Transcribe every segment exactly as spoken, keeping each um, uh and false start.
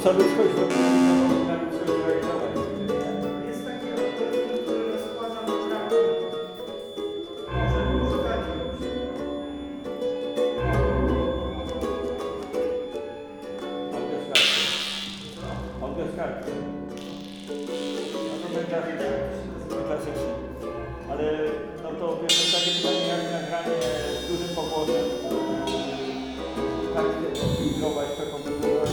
co ludzkość powinna na ludzkość realizować? Jest taki algorytm, który rozkłada na traki. Możemy używać go. Autoskarby. No to będzie klasyczny. Ale no to wiesz, takie pytanie jak nagranie z dużym pogłosem. Tak filtrować, przekomputować,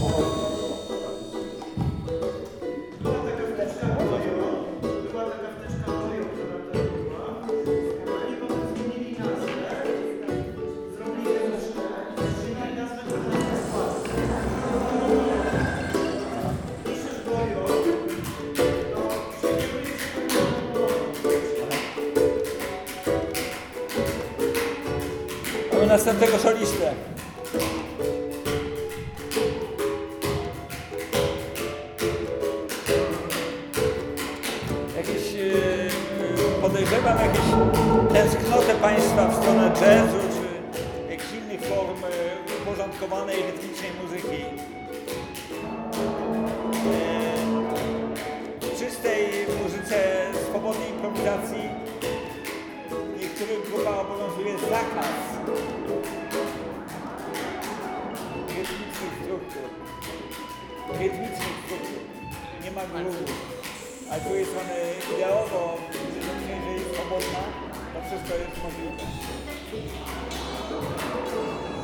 Była taka wtyczka Dojo, była taka wtyczka Dojo, która to była. Oni potem zmienili nazwę, zrobili wtyczkę, zmienili nazwę na skład. Piszesz Dojo, to przekierujesz się do mamy następnego solistę. Jakieś, yy, podejrzewam jakieś tęsknotę Państwa w stronę jazzu, czy jakichś innych form yy, uporządkowanej, rytmicznej muzyki. Yy, w czystej muzyce, swobodnej improwizacji w niektórych grupach obowiązuje zakaz rytmicznych struktur. Rytmicznych struktur. Nie ma groove'u. A z drugiej strony ideowo, jeżeli jest swobodna, to wszystko jest możliwe.